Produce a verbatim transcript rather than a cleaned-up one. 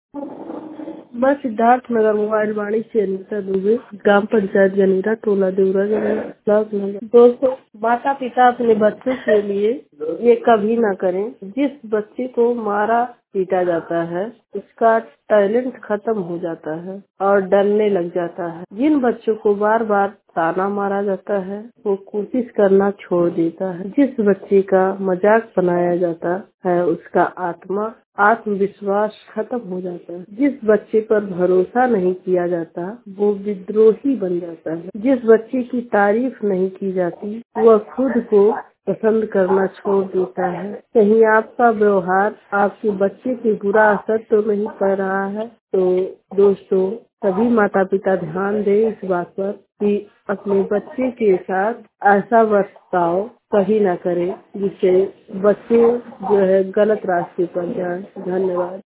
मैं सिद्धार्थ नगर मोबाइल वाणी से अनिता दुबे, ग्राम पंचायत गनीरा, टोला देवरा, ब्लॉक नगर। दोस्तों, माता पिता अपने बच्चों के लिए ये कभी ना करें। जिस बच्चे को मारा पीटा जाता है उसका टैलेंट खत्म हो जाता है और डरने लग जाता है। जिन बच्चों को बार बार ताना मारा जाता है वो कोशिश करना छोड़ देता है। जिस बच्चे का मजाक बनाया जाता है उसका आत्मा आत्मविश्वास खत्म हो जाता है। जिस बच्चे पर भरोसा नहीं किया जाता वो विद्रोही बन जाता है। जिस बच्चे की तारीफ नहीं की जाती वह खुद को पसंद करना छोड़ देता है। कहीं आपका व्यवहार आपके बच्चे पे बुरा असर तो नहीं पड़ रहा है? तो दोस्तों, सभी माता पिता ध्यान दें इस बात पर कि अपने बच्चे के साथ ऐसा बर्ताव कभी ना करें जिससे बच्चे जो है गलत रास्ते पर जाएं। धन्यवाद।